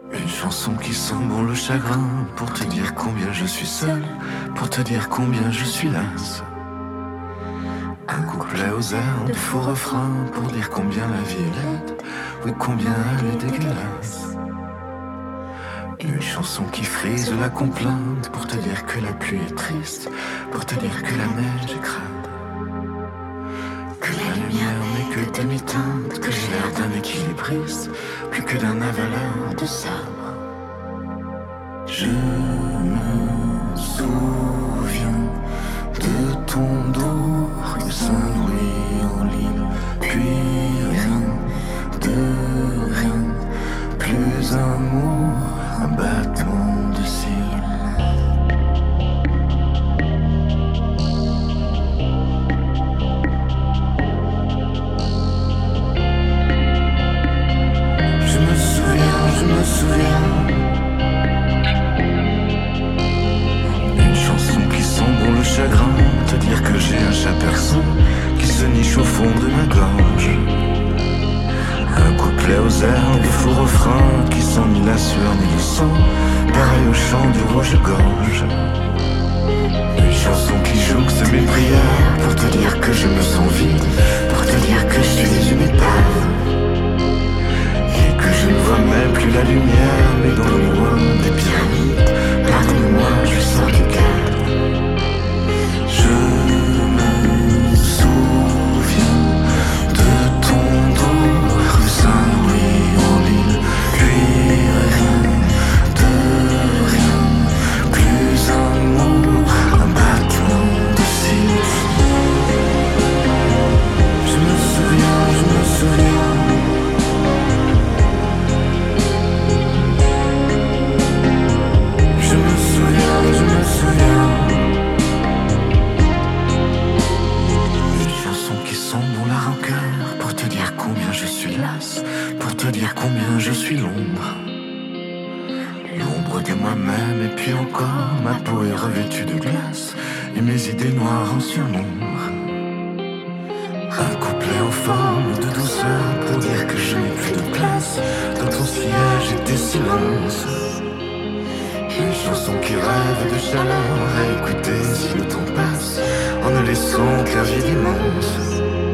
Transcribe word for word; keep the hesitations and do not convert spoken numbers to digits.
Une chanson qui sent bon le chagrin, pour te dire combien je suis seul, pour te dire combien je suis lasse. Un couplet aux airs de faux refrains, pour dire combien la vie est laide, oui combien elle est dégueulasse. Une chanson qui frise la complainte, pour te dire que la pluie est triste, pour te dire que la neige est crade, que la lumière n'est que demi-teinte, que j'ai l'air d'un équilibriste, plus que d'un avaleur de sabre. Je me souviens de ton dos, rue Saint-Louis en Lille, puis rien, de rien, plus un mot, un battement de cils. Je me souviens, je me souviens, une chanson qui sent bon le chagrin, te dire que j'ai un chat perçant qui se niche au fond de ma gorge. Un couplet aux airs de faux refrains qui sent ni la sueur ni le sang, pareil au chant du rouge-gorge. Une chanson qui jouxte mes prières, pour te dire que je me sens vide, pour te dire que je suis une épave, et que je ne vois même plus la lumière, mais dans le loin des pyramides, pardonne-moi, je sors du cadre. Je me souviens de ton dos, rue Saint-Louis en Lille, puis rien, de rien, plus un mot, un battement de cils. Je me souviens, je me souviens, je me souviens, je me souviens. Une chanson qui sent bon la rancœur, pour te dire combien je suis lasse, pour te dire combien je suis l'ombre. L'ombre de moi-même, et puis encore, ma peau est revêtue de glace, et mes idées noires en surnombre. Un couplet en forme de douceur, pour dire que je n'ai plus de place dans ton sillage et tes silences. Une chanson qui rêve de chaleur, à écouter si le temps passe, en ne laissant qu'un vide immense.